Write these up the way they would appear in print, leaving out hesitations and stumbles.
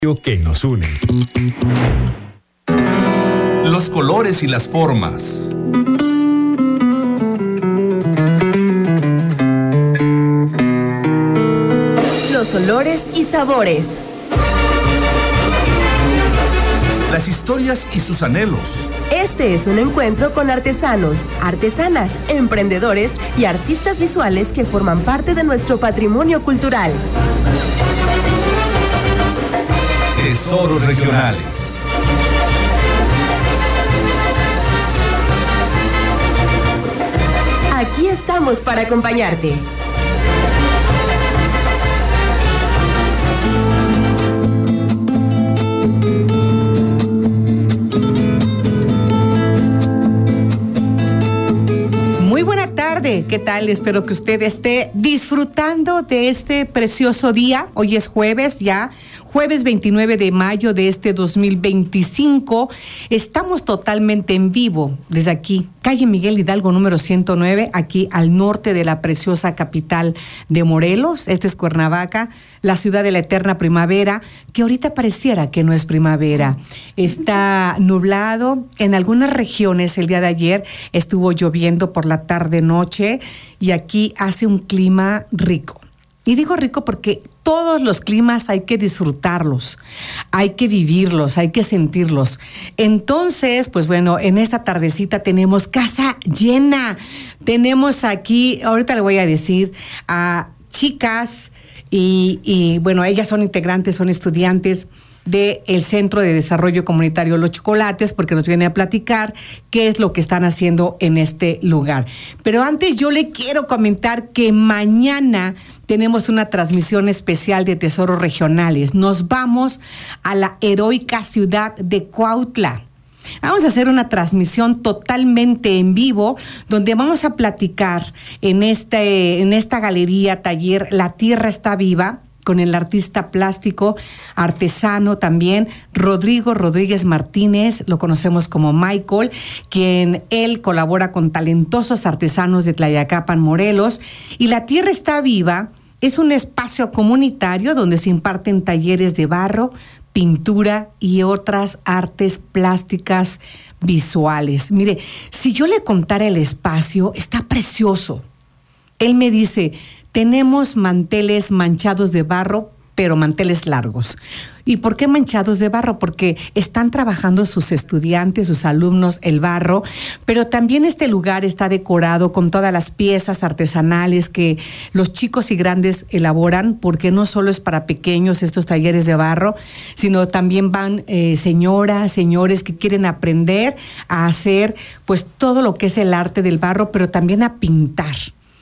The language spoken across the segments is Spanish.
Que nos une. Los colores y las formas. Los olores y sabores. Las historias y sus anhelos. Este es un encuentro con artesanos, artesanas, emprendedores y artistas visuales que forman parte de nuestro patrimonio cultural. Tesoros regionales. Aquí estamos para acompañarte. Muy buena tarde, ¿qué tal? Espero que usted esté disfrutando de este precioso día. Hoy es jueves ya. Jueves 29 de mayo de este 2025, estamos totalmente en vivo desde aquí, calle Miguel Hidalgo número 109, aquí al norte de la preciosa capital de Morelos. Este es Cuernavaca, la ciudad de la eterna primavera, que ahorita pareciera que no es primavera. Está nublado, en algunas regiones el día de ayer estuvo lloviendo por la tarde-noche y aquí hace un clima rico. Y digo rico porque todos los climas hay que disfrutarlos, hay que vivirlos, hay que sentirlos. Entonces, pues bueno, en esta tardecita tenemos casa llena. Tenemos aquí, ahorita le voy a decir, a chicas y bueno, ellas son integrantes, son estudiantes del Centro de Desarrollo Comunitario Los Chocolates, porque nos viene a platicar qué es lo que están haciendo en este lugar. Pero antes yo le quiero comentar que mañana tenemos una transmisión especial de Tesoros Regionales. Nos vamos a la heroica ciudad de Cuautla. Vamos a hacer una transmisión totalmente en vivo, donde vamos a platicar en esta galería taller La Tierra Está Viva, con el artista plástico, artesano también, Rodrigo Rodríguez Martínez, lo conocemos como Michael, quien él colabora con talentosos artesanos de Tlayacapan, Morelos. Y La Tierra Está Viva es un espacio comunitario donde se imparten talleres de barro, pintura y otras artes plásticas visuales. Mire, si yo le contara el espacio, está precioso. Él me dice: tenemos manteles manchados de barro, pero manteles largos. ¿Y por qué manchados de barro? Porque están trabajando sus estudiantes, sus alumnos, el barro, pero también este lugar está decorado con todas las piezas artesanales que los chicos y grandes elaboran, porque no solo es para pequeños estos talleres de barro, sino también van señoras, señores que quieren aprender a hacer pues todo lo que es el arte del barro, pero también a pintar.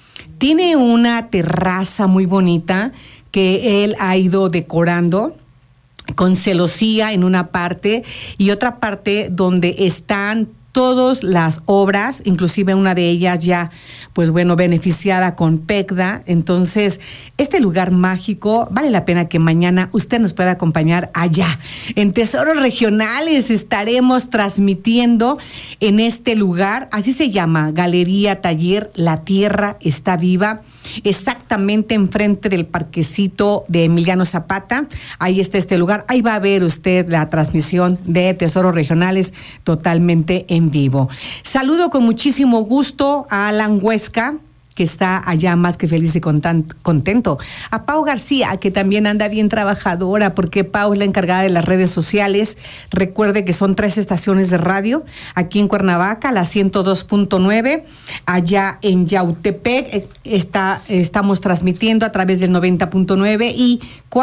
Tiene una terraza muy bonita que él ha ido decorando con celosía en una parte y otra parte donde están todas las obras, inclusive una de ellas ya, pues bueno, beneficiada con PECDA. Entonces, este lugar mágico, vale la pena que mañana usted nos pueda acompañar allá. En Tesoros Regionales estaremos transmitiendo en este lugar, así se llama, Galería Taller La Tierra Está Viva, exactamente enfrente del parquecito de Emiliano Zapata. Ahí está este lugar. Ahí va a ver usted la transmisión de Tesoros Regionales totalmente en vivo. Saludo con muchísimo gusto a Alan Huesca, que está allá más que feliz y contento. A Pau García, que también anda bien trabajadora, porque Pau es la encargada de las redes sociales. Recuerde que son 3 estaciones de radio, aquí en Cuernavaca, la 102.9, allá en Yautepec, estamos transmitiendo a través del 90.9, y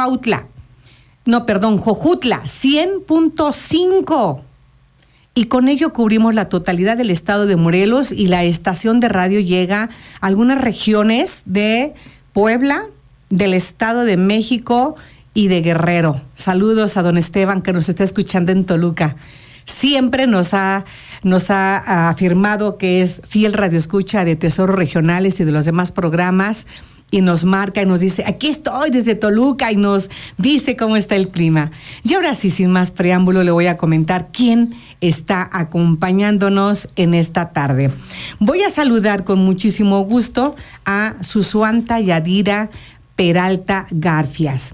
Jojutla, 100.5. Y con ello cubrimos la totalidad del estado de Morelos, y la estación de radio llega a algunas regiones de Puebla, del Estado de México y de Guerrero. Saludos a don Esteban, que nos está escuchando en Toluca. Siempre nos ha afirmado que es fiel radioescucha de Tesoros Regionales y de los demás programas, y nos marca y nos dice: aquí estoy desde Toluca, y nos dice cómo está el clima. Y ahora sí, sin más preámbulo, le voy a comentar quién está acompañándonos en esta tarde. Voy a saludar con muchísimo gusto a Susuanta Yadira Peralta Garfias.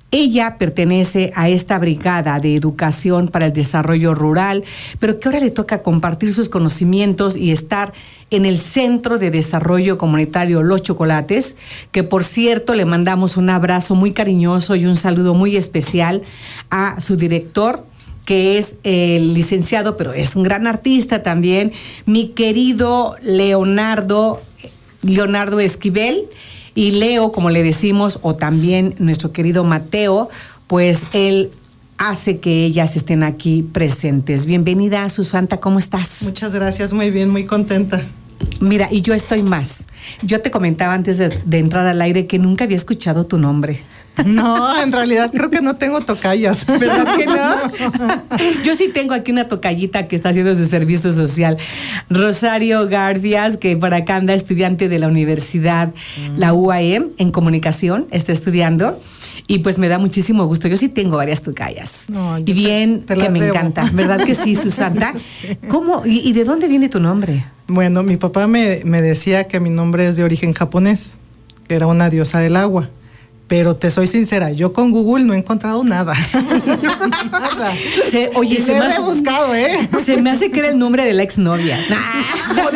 Ella pertenece a esta brigada de educación para el desarrollo rural, pero que ahora le toca compartir sus conocimientos y estar en el Centro de Desarrollo Comunitario Los Chocolates, que por cierto le mandamos un abrazo muy cariñoso y un saludo muy especial a su director, que es el licenciado, pero es un gran artista también, mi querido Leonardo Esquivel. Y Leo, como le decimos, o también nuestro querido Mateo, pues él hace que ellas estén aquí presentes. Bienvenida, Susanta, ¿cómo estás? Muchas gracias, muy bien, muy contenta. Mira, y yo estoy más. Yo te comentaba antes de entrar al aire que nunca había escuchado tu nombre. No, en realidad creo que no tengo tocayas. ¿Verdad que no? Yo sí tengo aquí una tocallita que está haciendo su servicio social. Rosario Garfias, que por acá anda, estudiante de la universidad, la UAM, en comunicación, está estudiando. Y pues me da muchísimo gusto. Yo sí tengo varias tocallas. No, y bien te que me debo. Encanta. ¿Verdad que sí, Susanta? ¿Cómo? ¿Y de dónde viene tu nombre? Bueno, mi papá me decía que mi nombre es de origen japonés, que era una diosa del agua. Pero te soy sincera, yo con Google no he encontrado nada. Nada. Oye, se me he buscado, ¿eh? Se me hace que era el nombre de la exnovia. O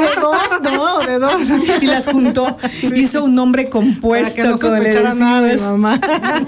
de dos. Y las juntó. Sí. Hizo un nombre compuesto. Para que no sospechara nada mi mamá.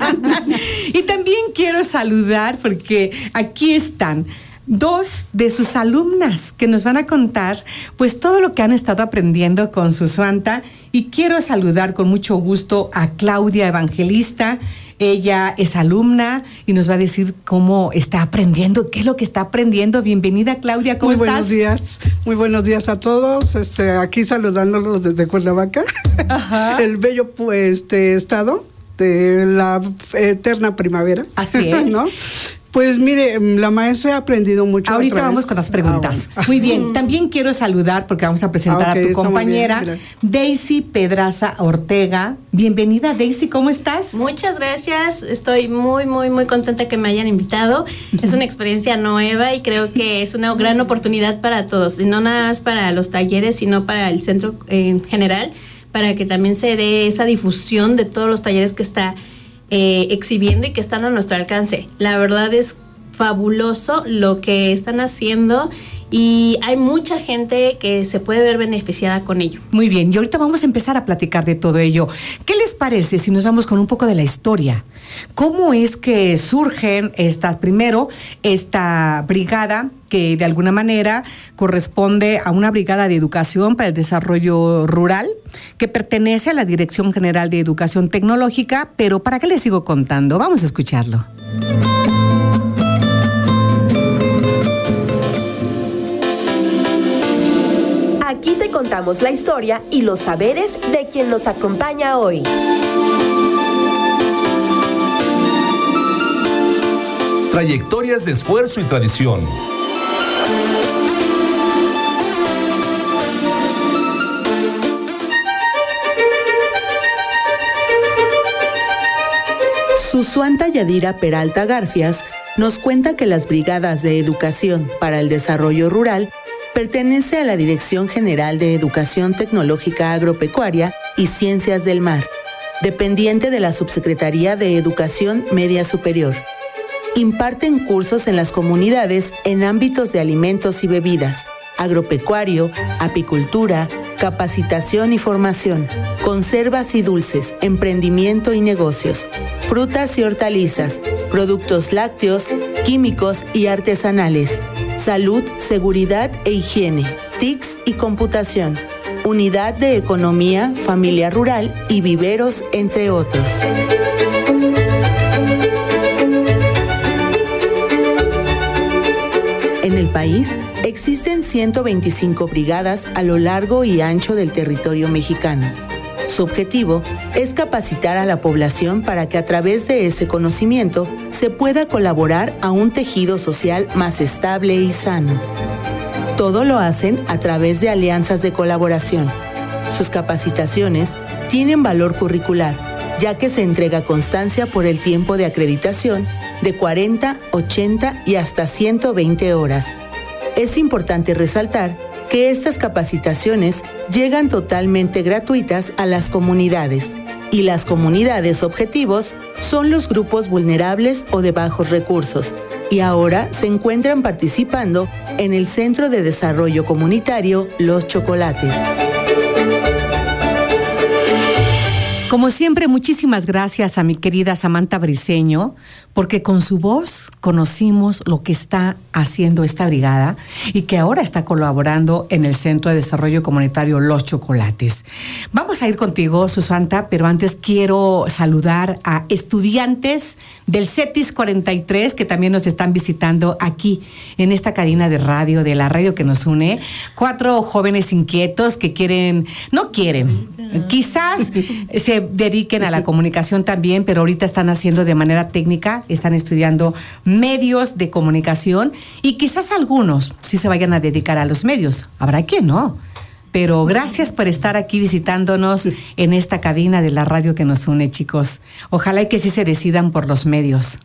Y también quiero saludar, porque aquí están dos de sus alumnas que nos van a contar pues todo lo que han estado aprendiendo con Susanta, y quiero saludar con mucho gusto a Claudia Evangelista. Ella es alumna y nos va a decir cómo está aprendiendo, qué es lo que está aprendiendo. Bienvenida, Claudia, ¿cómo estás? Muy buenos días a todos. Aquí saludándolos desde Cuernavaca, el bello estado de la eterna primavera. Así es. ¿No? Pues mire, la maestra ha aprendido mucho. Ahorita vamos con las preguntas. Bueno. Muy bien, también quiero saludar, porque vamos a presentar a tu compañera, Daisy Pedraza Ortega. Bienvenida, Daisy, ¿cómo estás? Muchas gracias, estoy muy contenta que me hayan invitado. Es una experiencia nueva y creo que es una gran oportunidad para todos, y no nada más para los talleres, sino para el centro en general, para que también se dé esa difusión de todos los talleres que está exhibiendo y que están a nuestro alcance. La verdad es fabuloso lo que están haciendo y hay mucha gente que se puede ver beneficiada con ello. Muy bien, y ahorita vamos a empezar a platicar de todo ello. ¿Qué les parece si nos vamos con un poco de la historia? ¿Cómo es que surgen esta brigada que de alguna manera corresponde a una brigada de educación para el desarrollo rural que pertenece a la Dirección General de Educación Tecnológica? Pero ¿para qué les sigo contando? Vamos a escucharlo. Aquí te contamos la historia y los saberes de quien nos acompaña hoy. Trayectorias de esfuerzo y tradición. Susanta Yadira Peralta Garfias nos cuenta que las brigadas de educación para el desarrollo rural pertenece a la Dirección General de Educación Tecnológica Agropecuaria y Ciencias del Mar, dependiente de la Subsecretaría de Educación Media Superior. Imparten cursos en las comunidades en ámbitos de alimentos y bebidas, agropecuario, apicultura, capacitación y formación, conservas y dulces, emprendimiento y negocios, frutas y hortalizas, productos lácteos, químicos y artesanales, salud, seguridad e higiene, TICs y computación, unidad de economía, familia rural y viveros, entre otros. En el país existen 125 brigadas a lo largo y ancho del territorio mexicano. Su objetivo es capacitar a la población para que a través de ese conocimiento se pueda colaborar a un tejido social más estable y sano. Todo lo hacen a través de alianzas de colaboración. Sus capacitaciones tienen valor curricular, ya que se entrega constancia por el tiempo de acreditación de 40, 80 y hasta 120 horas. Es importante resaltar que estas capacitaciones llegan totalmente gratuitas a las comunidades, Y las comunidades objetivos son los grupos vulnerables o de bajos recursos, y ahora se encuentran participando en el Centro de Desarrollo Comunitario Los Chocolates. Como siempre, muchísimas gracias a mi querida Samantha Briceño, porque con su voz conocimos lo que está haciendo esta brigada y que ahora está colaborando en el Centro de Desarrollo Comunitario Los Chocolates. Vamos a ir contigo, Susanta, pero antes quiero saludar a estudiantes del CETIS 43 que también nos están visitando aquí en esta cadena de radio, de la radio que nos une. 4 jóvenes inquietos que quizás se dediquen a la comunicación también, pero ahorita están haciendo de manera técnica, están estudiando medios de comunicación y quizás algunos sí se vayan a dedicar a los medios. Habrá quien no. Pero gracias por estar aquí visitándonos en esta cabina de la radio que nos une, chicos. Ojalá y que sí se decidan por los medios.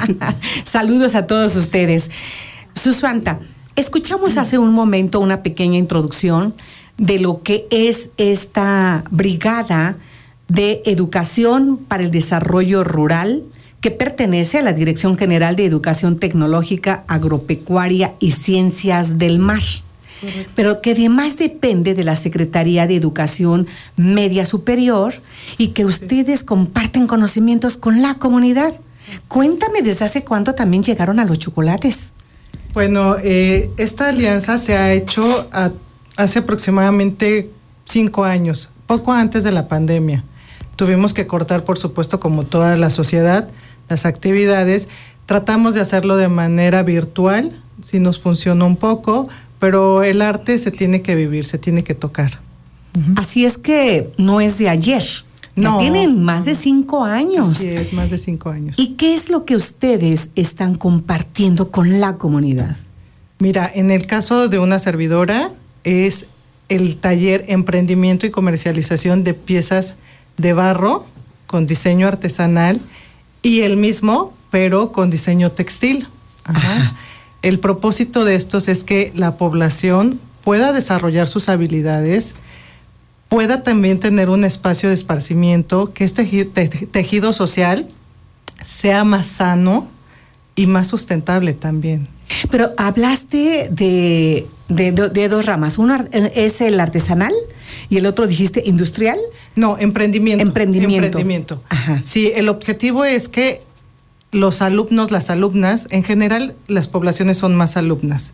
Saludos a todos ustedes. Susanta, escuchamos hace un momento una pequeña introducción de lo que es esta brigada de educación para el desarrollo rural que pertenece a la Dirección General de Educación Tecnológica, Agropecuaria y Ciencias del Mar, pero que además depende de la Secretaría de Educación Media Superior y que ustedes comparten conocimientos con la comunidad. Cuéntame, ¿desde hace cuánto también llegaron a los chocolates? Bueno, esta alianza se ha hecho hace aproximadamente 5 años, poco antes de la pandemia. Tuvimos que cortar, por supuesto, como toda la sociedad, las actividades. Tratamos de hacerlo de manera virtual, sí nos funcionó un poco, pero el arte se tiene que vivir, se tiene que tocar. Así es que no es de ayer. No. Ya tienen más de 5 años. Así es, más de 5 años. ¿Y qué es lo que ustedes están compartiendo con la comunidad? Mira, en el caso de una servidora, es el taller Emprendimiento y Comercialización de Piezas de Barro con diseño artesanal y el mismo, pero con diseño textil. Ajá. El propósito de estos es que la población pueda desarrollar sus habilidades, pueda también tener un espacio de esparcimiento, que este tejido social sea más sano y más sustentable también. Pero hablaste de 2 ramas. Uno es el artesanal y el otro dijiste industrial. No, emprendimiento. Emprendimiento. Ajá. Sí, el objetivo es que los alumnos, las alumnas, en general las poblaciones son más alumnas,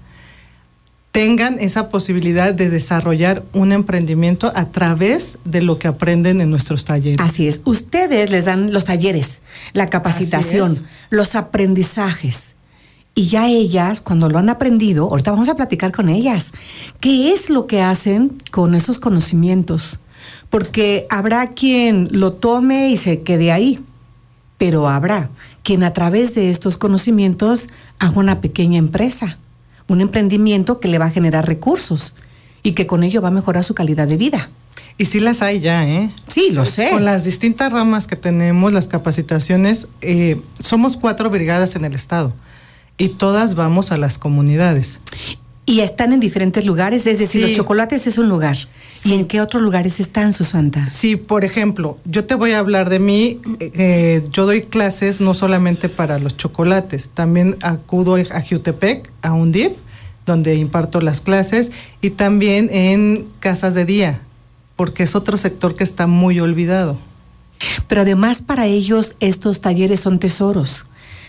tengan esa posibilidad de desarrollar un emprendimiento a través de lo que aprenden en nuestros talleres. Así es. Ustedes les dan los talleres, la capacitación, los aprendizajes. Y ya ellas, cuando lo han aprendido, ahorita vamos a platicar con ellas, ¿qué es lo que hacen con esos conocimientos? Porque habrá quien lo tome y se quede ahí, pero habrá quien a través de estos conocimientos haga una pequeña empresa, un emprendimiento que le va a generar recursos y que con ello va a mejorar su calidad de vida. Y sí las hay ya, ¿eh? Sí, lo sé. Con las distintas ramas que tenemos, las capacitaciones, somos 4 brigadas en el estado. Y todas vamos a las comunidades. Y están en diferentes lugares, es decir, sí. Los chocolates es un lugar. Sí. ¿Y en qué otros lugares están, Susanta? Sí, por ejemplo, yo te voy a hablar de mí. Yo doy clases no solamente para los chocolates, también acudo a Jiutepec, a un DIF, donde imparto las clases, y también en casas de día, porque es otro sector que está muy olvidado. Pero además para ellos estos talleres son tesoros,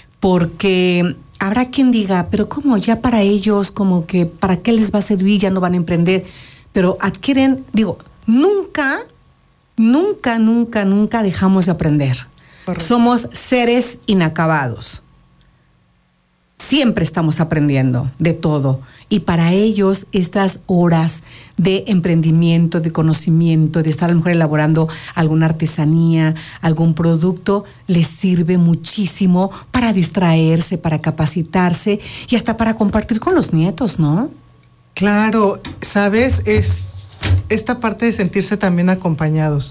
porque habrá quien diga, pero ¿cómo? Ya para ellos, como que, ¿para qué les va a servir? Ya no van a emprender. Pero adquieren, nunca dejamos de aprender. Correcto. Somos seres inacabados. Siempre estamos aprendiendo de todo. Y para ellos, estas horas de emprendimiento, de conocimiento, de estar a lo mejor elaborando alguna artesanía, algún producto, les sirve muchísimo para distraerse, para capacitarse y hasta para compartir con los nietos, ¿no? Claro, ¿sabes? Es esta parte de sentirse también acompañados.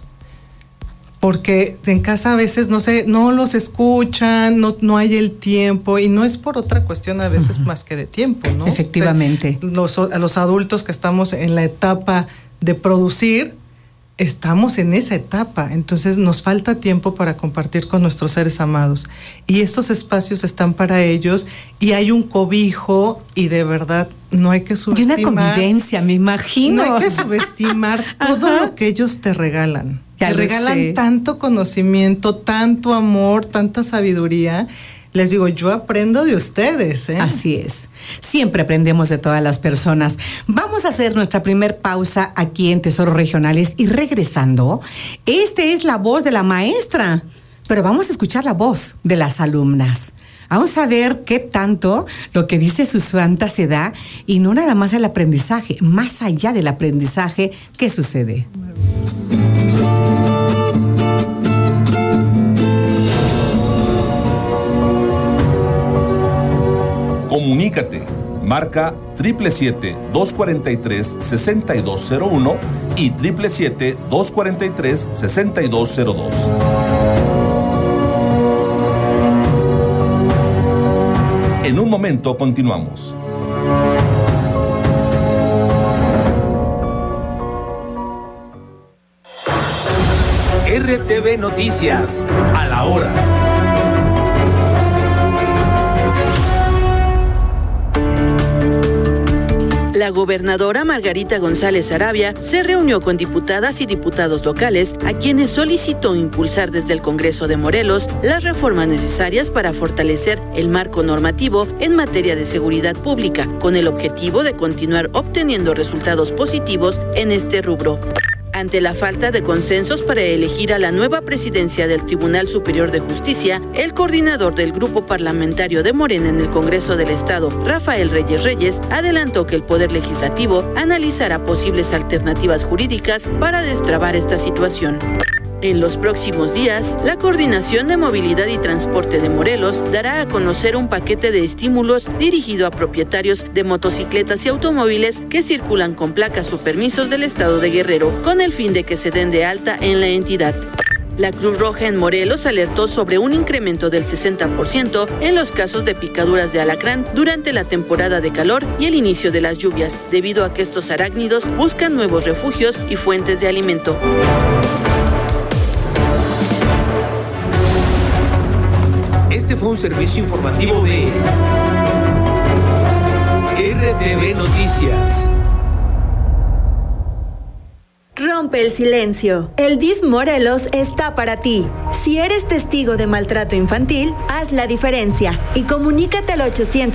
Porque en casa a veces no los escuchan, no hay el tiempo, y no es por otra cuestión a veces más que de tiempo, ¿no? Efectivamente. A los adultos que estamos en la etapa de producir, estamos en esa etapa, entonces nos falta tiempo para compartir con nuestros seres amados. Y estos espacios están para ellos y hay un cobijo y de verdad no hay que subestimar. Y una convivencia, me imagino. No hay que subestimar todo lo que ellos te regalan. Ya te regalan tanto conocimiento, tanto amor, tanta sabiduría. Les digo, yo aprendo de ustedes, ¿eh? Así es. Siempre aprendemos de todas las personas. Vamos a hacer nuestra primer pausa aquí en Tesoros Regionales y regresando, esta es la voz de la maestra, pero vamos a escuchar la voz de las alumnas. Vamos a ver qué tanto lo que dice Susana se da y no nada más el aprendizaje, más allá del aprendizaje, ¿qué sucede? Comunícate, marca 777-243-6201 y 777-243-6202. En un momento continuamos. RTV Noticias, a la hora. La gobernadora Margarita González Arabia se reunió con diputadas y diputados locales a quienes solicitó impulsar desde el Congreso de Morelos las reformas necesarias para fortalecer el marco normativo en materia de seguridad pública, con el objetivo de continuar obteniendo resultados positivos en este rubro. Ante la falta de consensos para elegir a la nueva presidencia del Tribunal Superior de Justicia, el coordinador del grupo parlamentario de Morena en el Congreso del Estado, Rafael Reyes, adelantó que el Poder Legislativo analizará posibles alternativas jurídicas para destrabar esta situación. En los próximos días, la Coordinación de Movilidad y Transporte de Morelos dará a conocer un paquete de estímulos dirigido a propietarios de motocicletas y automóviles que circulan con placas o permisos del estado de Guerrero, con el fin de que se den de alta en la entidad. La Cruz Roja en Morelos alertó sobre un incremento del 60% en los casos de picaduras de alacrán durante la temporada de calor y el inicio de las lluvias, debido a que estos arácnidos buscan nuevos refugios y fuentes de alimento. Este fue un servicio informativo de RTV Noticias. Rompe el silencio. El DIF Morelos está para ti. Si eres testigo de maltrato infantil, haz la diferencia y comunícate al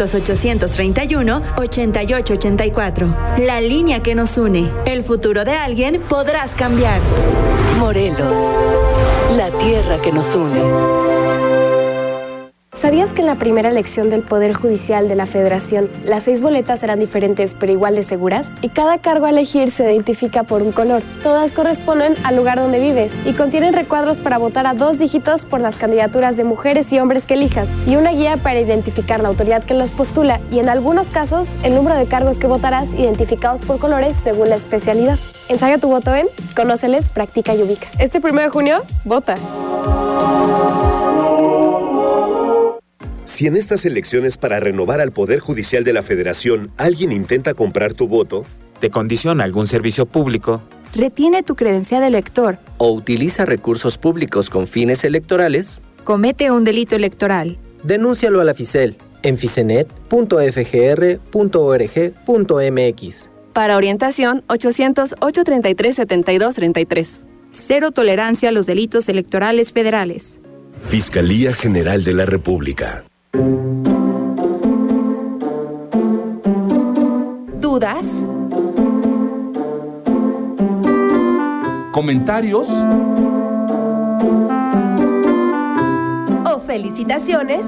800-831-8884. La línea que nos une. El futuro de alguien podrás cambiar. Morelos, la tierra que nos une. ¿Sabías que en la primera elección del Poder Judicial de la Federación, las 6 boletas serán diferentes pero igual de seguras? Y cada cargo a elegir se identifica por un color. Todas corresponden al lugar donde vives y contienen recuadros para votar a 2 dígitos por las candidaturas de mujeres y hombres que elijas y una guía para identificar la autoridad que los postula y en algunos casos el número de cargos que votarás identificados por colores según la especialidad. Ensaya tu voto en Conóceles, Practica y Ubica. Este 1 de junio, vota. Si en estas elecciones para renovar al Poder Judicial de la Federación alguien intenta comprar tu voto, te condiciona algún servicio público, retiene tu credencial de elector o utiliza recursos públicos con fines electorales, comete un delito electoral. Denúncialo a la FICEL en ficenet.fgr.org.mx. Para orientación, 800-833-7233. Cero tolerancia a los delitos electorales federales. Fiscalía General de la República. ¿Dudas? ¿Comentarios? ¿O felicitaciones?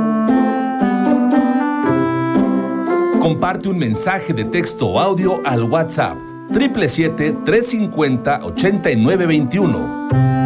Comparte un mensaje de texto o audio al WhatsApp 777-350-8921.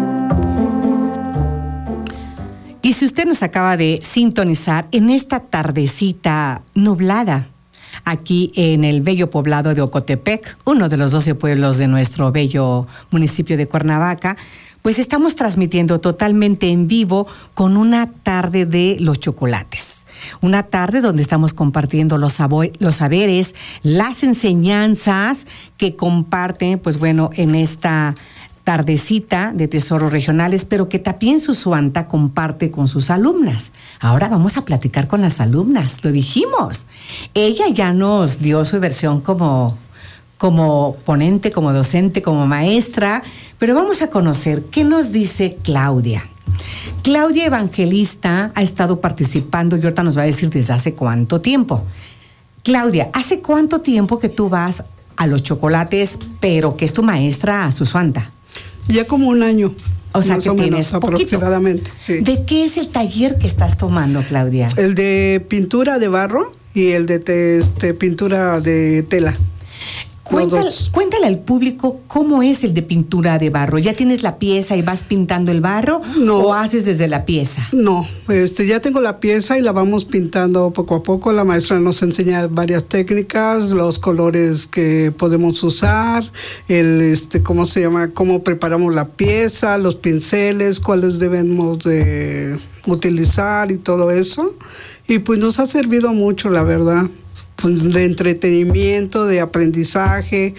Y si usted nos acaba de sintonizar en esta tardecita nublada, aquí en el bello poblado de Ocotepec, uno de los 12 pueblos de nuestro bello municipio de Cuernavaca, Pues estamos transmitiendo totalmente en vivo con una tarde de los chocolates. Una tarde donde estamos compartiendo los saberes, las enseñanzas que comparten, pues bueno, en esta tardecita de Tesoros Regionales, pero que también Susuanta comparte con sus alumnas. Ahora vamos a platicar con las alumnas, lo dijimos. Ella ya nos dio su versión como ponente, como docente, como maestra, pero vamos a conocer qué nos dice Claudia. Claudia Evangelista ha estado participando y ahorita nos va a decir desde hace cuánto tiempo. Claudia, ¿hace cuánto tiempo que tú vas a los chocolates, pero que es tu maestra Susuanta? Ya como un año. O sea, que tienes aproximadamente, sí. ¿De qué es el taller que estás tomando, Claudia? El De pintura de barro y el de pintura de tela. Cuéntale al público cómo es el de pintura de barro. ¿Ya tienes la pieza y vas pintando el barro? No. ¿O haces desde la pieza? No, ya tengo la pieza y la vamos pintando poco a poco. La maestra nos enseña varias técnicas, los colores que podemos usar, ¿cómo se llama? Cómo preparamos la pieza, los pinceles, cuáles debemos de utilizar y todo eso. Y pues nos ha servido mucho, la verdad. De entretenimiento, de aprendizaje,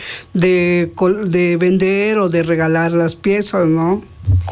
de vender o de regalar las piezas, ¿no?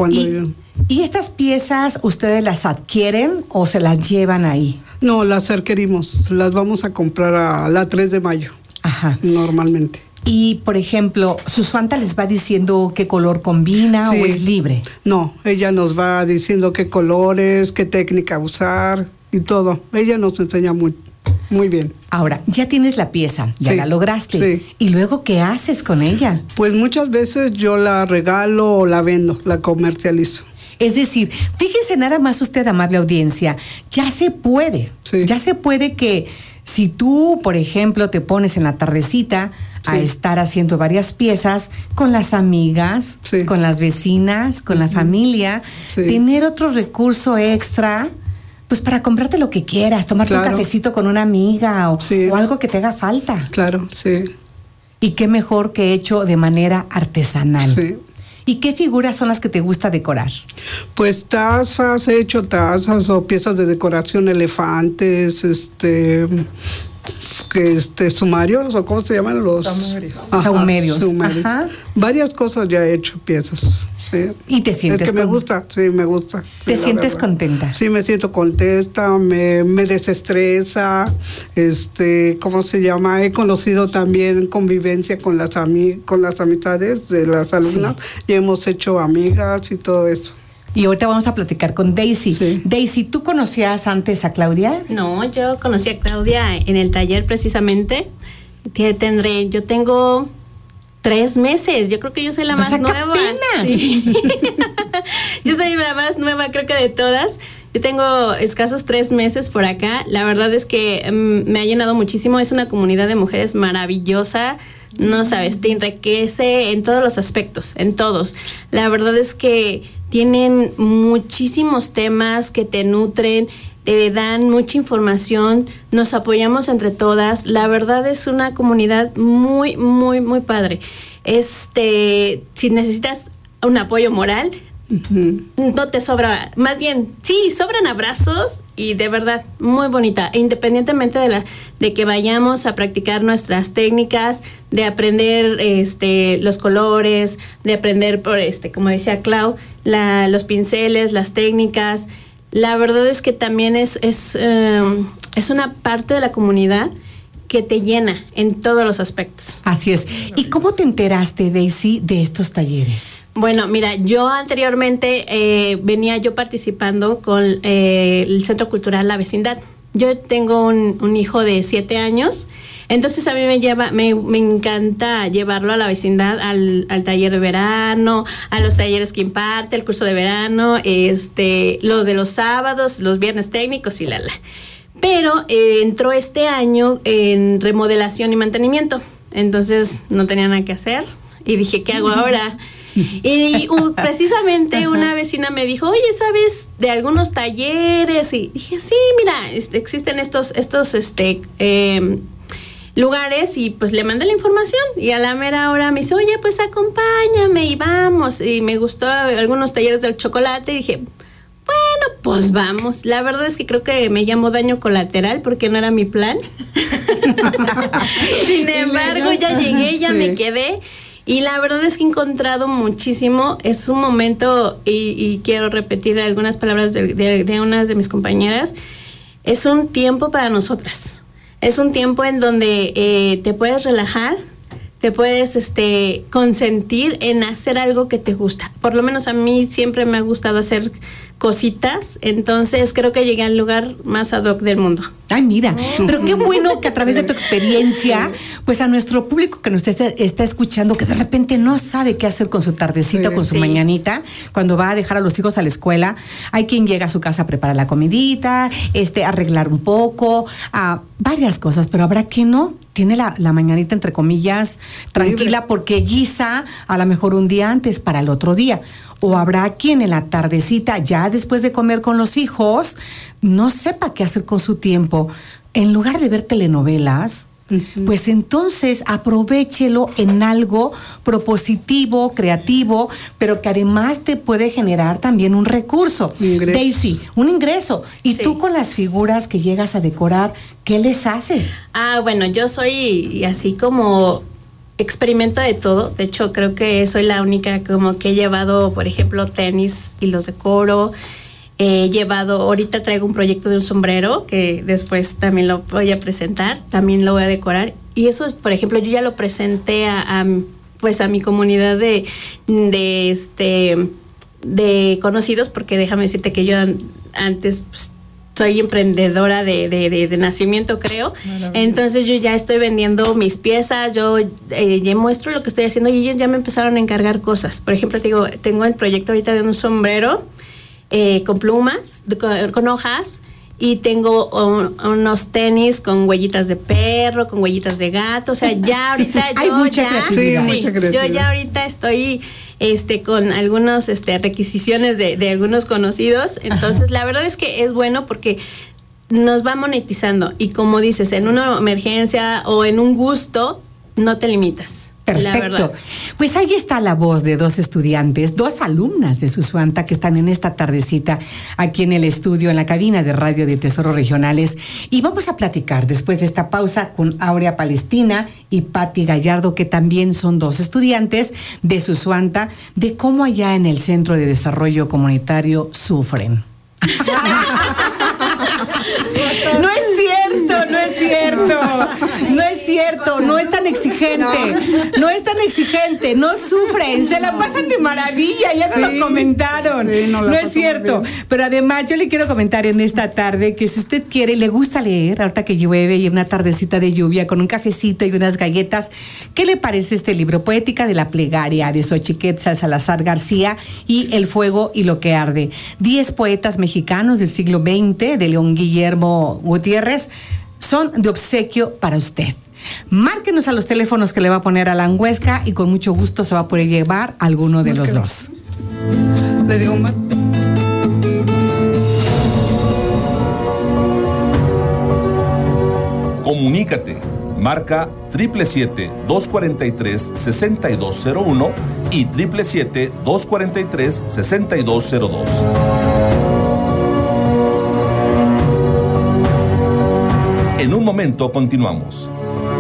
¿Y estas piezas ustedes las adquieren o se las llevan ahí? No, las adquirimos, las vamos a comprar a la 3 de mayo. Ajá. Normalmente. Y, por ejemplo, ¿Susuanta les va diciendo qué color combina o es libre? No, ella nos va diciendo qué colores, qué técnica usar y todo. Ella nos enseña muy bien. Ahora, ya tienes la pieza, ya la lograste. Sí. ¿Y luego qué haces con ella? Pues muchas veces yo la regalo o la vendo, la comercializo. Es decir, fíjense nada más usted, amable audiencia, ya se puede que si tú, por ejemplo, te pones en la tardecita a estar haciendo varias piezas con las amigas, con las vecinas, con la familia, tener otro recurso extra, pues para comprarte lo que quieras, tomarte un cafecito con una amiga o algo que te haga falta. Claro, sí. Y qué mejor que hecho de manera artesanal. Sí. ¿Y qué figuras son las que te gusta decorar? Pues tazas, he hecho tazas o piezas de decoración, elefantes, sumarios, o ¿cómo se llaman los? Saumerios. Ajá. Varias cosas ya he hecho, piezas. Sí. ¿Y te sientes? Es que me gusta. ¿Te sientes contenta? Sí, me siento contenta, me desestresa, ¿cómo se llama? He conocido también convivencia con las amistades de las alumnas y hemos hecho amigas y todo eso. Y ahorita vamos a platicar con Daisy. Sí. Daisy, ¿tú conocías antes a Claudia? No, yo conocí a Claudia en el taller precisamente. Yo tengo 3 meses. Yo creo que yo soy la más nueva. Apenas. Sí. Yo soy la más nueva, creo que de todas. Yo tengo escasos 3 meses por acá. La verdad es que me ha llenado muchísimo. Es una comunidad de mujeres maravillosa. No sabes, te enriquece en todos los aspectos, en todos. La verdad es que tienen muchísimos temas que te nutren, te dan mucha información, nos apoyamos entre todas. La verdad es una comunidad muy, muy, muy padre. Si necesitas un apoyo moral, no te sobra, más bien, sí, sobran abrazos y de verdad, muy bonita. Independientemente de que vayamos a practicar nuestras técnicas, de aprender los colores, de aprender como decía Clau, los pinceles, las técnicas. La verdad es que también es una parte de la comunidad que te llena en todos los aspectos. Así es. ¿Y cómo te enteraste, Daisy, de estos talleres? Bueno, mira, yo anteriormente venía yo participando con el Centro Cultural La Vecindad. Yo tengo un hijo de 7 años, entonces a mí me encanta llevarlo a la vecindad, al taller de verano, a los talleres que imparte, el curso de verano, los de los sábados, los viernes técnicos y Pero entró este año en remodelación y mantenimiento, entonces no tenía nada que hacer y dije, ¿qué hago ahora? Y precisamente una vecina me dijo, oye, ¿sabes de algunos talleres? Y dije, sí, mira, existen estos lugares y pues le mandé la información y a la mera hora me dice, oye, pues acompáñame y vamos. Y me gustó algunos talleres del chocolate y dije, bueno, pues vamos. La verdad es que creo que me llamó daño colateral porque no era mi plan. Sin embargo, ya llegué, ya me quedé. Y la verdad es que he encontrado muchísimo. Es un momento, y quiero repetir algunas palabras de una de mis compañeras, es un tiempo para nosotras. Es un tiempo en donde te puedes relajar, te puedes consentir en hacer algo que te gusta. Por lo menos a mí siempre me ha gustado hacer cositas, entonces creo que llegué al lugar más ad hoc del mundo. Ay, mira, pero qué bueno que a través de tu experiencia, pues a nuestro público que nos está escuchando, que de repente no sabe qué hacer con su tardecita, con su mañanita, cuando va a dejar a los hijos a la escuela, hay quien llega a su casa a preparar la comidita, arreglar un poco, varias cosas, pero habrá quien no. Tiene la mañanita, entre comillas, tranquila porque guisa a lo mejor un día antes para el otro día. O habrá quien en la tardecita, ya después de comer con los hijos, no sepa qué hacer con su tiempo. En lugar de ver telenovelas, pues entonces aprovéchelo en algo propositivo, creativo, pero que además te puede generar también un recurso. Daisy, un ingreso. Y tú con las figuras que llegas a decorar, ¿qué les haces? Bueno, yo soy así como experimento de todo. De hecho, creo que soy la única como que he llevado, por ejemplo, tenis y los decoro. He llevado, ahorita traigo un proyecto de un sombrero que después también lo voy a presentar, también lo voy a decorar. Y eso es, por ejemplo, yo ya lo presenté a mi comunidad de conocidos, porque déjame decirte que yo antes soy emprendedora de nacimiento, creo. Entonces yo ya estoy vendiendo mis piezas, yo ya muestro lo que estoy haciendo y ellos ya me empezaron a encargar cosas. Por ejemplo, tengo el proyecto ahorita de un sombrero con plumas, con hojas, y tengo unos tenis con huellitas de perro, con huellitas de gato. O sea, ya ahorita hay mucha creatividad. Yo ya ahorita estoy con algunas requisiciones de algunos conocidos. Entonces, la verdad es que es bueno porque nos va monetizando. Y como dices, en una emergencia o en un gusto, no te limitas. Perfecto. Pues ahí está la voz de dos estudiantes, dos alumnas de Susuanta que están en esta tardecita aquí en el estudio, en la cabina de radio de Tesoros Regionales. Y vamos a platicar después de esta pausa con Aurea Palestina y Patti Gallardo, que también son dos estudiantes de Susuanta, de cómo allá en el Centro de Desarrollo Comunitario sufren. No es cierto, no es cierto, no es cierto, no es tan exigente, no sufren, se la pasan de maravilla, ya se lo comentaron, no es cierto, pero además yo le quiero comentar en esta tarde que si usted quiere y le gusta leer, ahorita que llueve y una tardecita de lluvia con un cafecito y unas galletas, ¿qué le parece este libro? Poética de la Plegaria, de Xochiquetzal Salazar García, y El fuego y lo que arde. 10 poetas mexicanos del siglo XX, de León Guillermo Gutiérrez, son de obsequio para usted. Márquenos a los teléfonos que le va a poner Alan Huesca y con mucho gusto se va a poder llevar alguno de los dos. Le digo más. Comunícate. Marca 777-243-6201 y 777-243-6202. En un momento continuamos.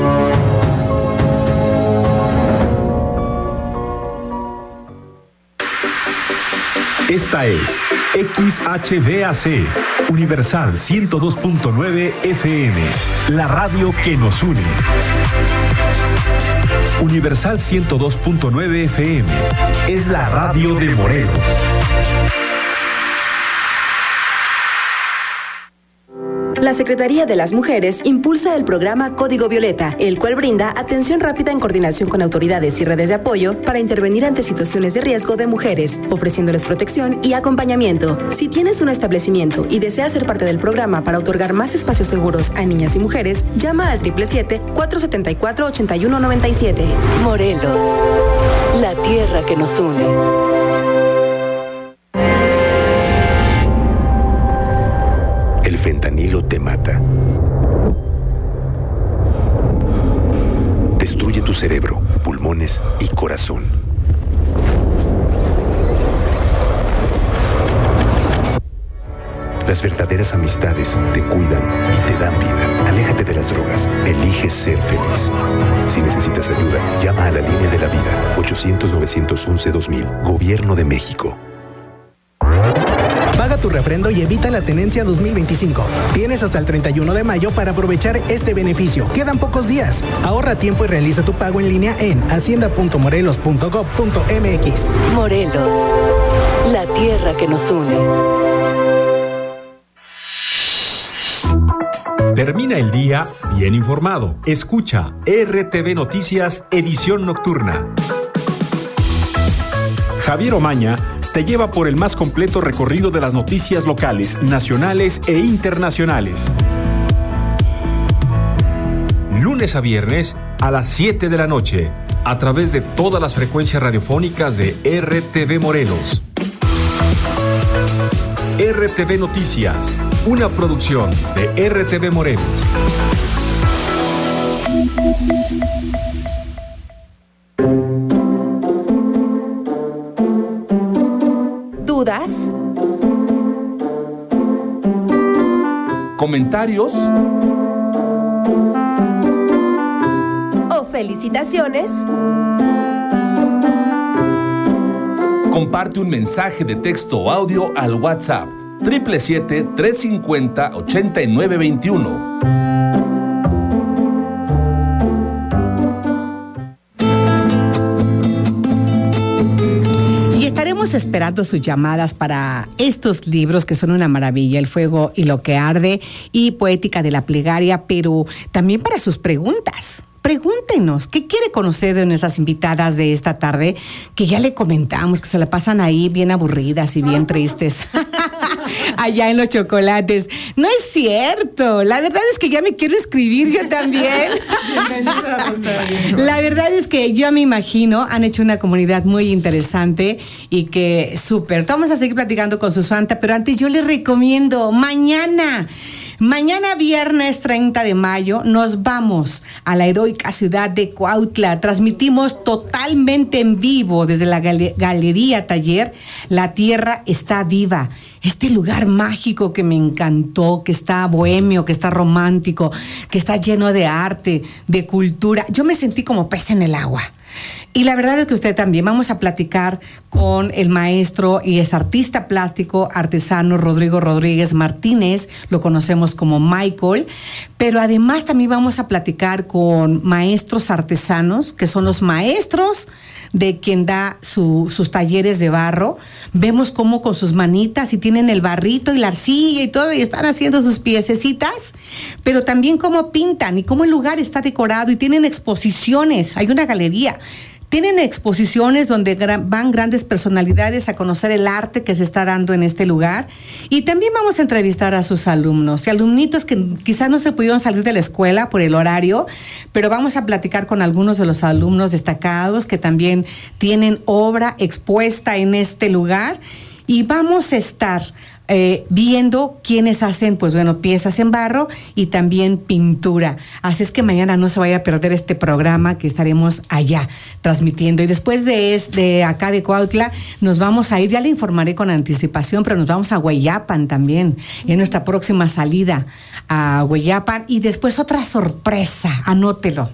Esta es XHVAC, Universal 102.9 FM, la radio que nos une. Universal 102.9 FM es la radio de Morelos. La Secretaría de las Mujeres impulsa el programa Código Violeta, el cual brinda atención rápida en coordinación con autoridades y redes de apoyo para intervenir ante situaciones de riesgo de mujeres, ofreciéndoles protección y acompañamiento. Si tienes un establecimiento y deseas ser parte del programa para otorgar más espacios seguros a niñas y mujeres, llama al 777-474-8197. Morelos, la tierra que nos une. El fentanilo te mata. cerebro, pulmones y corazón. Las verdaderas amistades te cuidan y te dan vida. Aléjate de las drogas. Elige ser feliz. Si necesitas ayuda, llama a la línea de la vida. 800-911-2000. Gobierno de México. Paga tu refrendo y evita la tenencia 2025. Tienes hasta el 31 de mayo para aprovechar este beneficio. Quedan pocos días. Ahorra tiempo y realiza tu pago en línea en hacienda.morelos.gov.mx. Morelos, la tierra que nos une. Termina el día bien informado. Escucha RTV Noticias, edición nocturna. Javier Omaña te lleva por el más completo recorrido de las noticias locales, nacionales e internacionales. Lunes a viernes a las 7 de la noche, a través de todas las frecuencias radiofónicas de RTV Morelos. RTV Noticias, una producción de RTV Morelos. ¿Dudas? ¿Comentarios? ¿O felicitaciones? Comparte un mensaje de texto o audio al WhatsApp 777-350-8921. Esperando sus llamadas para estos libros que son una maravilla, El fuego y lo que arde y Poética de la plegaria, pero también para sus preguntas. Pregúntenos, ¿qué quiere conocer de nuestras invitadas de esta tarde? Que ya le comentamos que se la pasan ahí bien aburridas y bien tristes. Allá en los chocolates. No es cierto. La verdad es que ya me quiero escribir yo también. Bienvenida, Rosario. La verdad es que yo me imagino, han hecho una comunidad muy interesante y que súper. Vamos a seguir platicando con Susanta, pero antes yo les recomiendo mañana viernes 30 de mayo, nos vamos a la heroica ciudad de Cuautla. Transmitimos totalmente en vivo desde la Galería Taller La Tierra Está Viva. Este lugar mágico que me encantó, que está bohemio, que está romántico, que está lleno de arte, de cultura. Yo me sentí como pez en el agua. Y la verdad es que usted también. Vamos a platicar con el maestro y es artista plástico artesano Rodrigo Rodríguez Martínez, lo conocemos como Michael, pero además también vamos a platicar con maestros artesanos, que son los maestros de quien da sus talleres de barro. Vemos cómo con sus manitas y tienen el barrito y la arcilla y todo y están haciendo sus piececitas, pero también cómo pintan y cómo el lugar está decorado y tienen exposiciones. Hay una galería. Tienen exposiciones donde van grandes personalidades a conocer el arte que se está dando en este lugar. Y también vamos a entrevistar a sus alumnos y alumnitos que quizás no se pudieron salir de la escuela por el horario, pero vamos a platicar con algunos de los alumnos destacados que también tienen obra expuesta en este lugar. Y vamos a estar viendo quiénes hacen, pues bueno, piezas en barro y también pintura. Así es que mañana no se vaya a perder este programa que estaremos allá transmitiendo. Y después de acá de Cuautla, nos vamos a ir, ya le informaré con anticipación, pero nos vamos a Hueyapan también, en nuestra próxima salida a Hueyapan. Y después otra sorpresa, anótelo.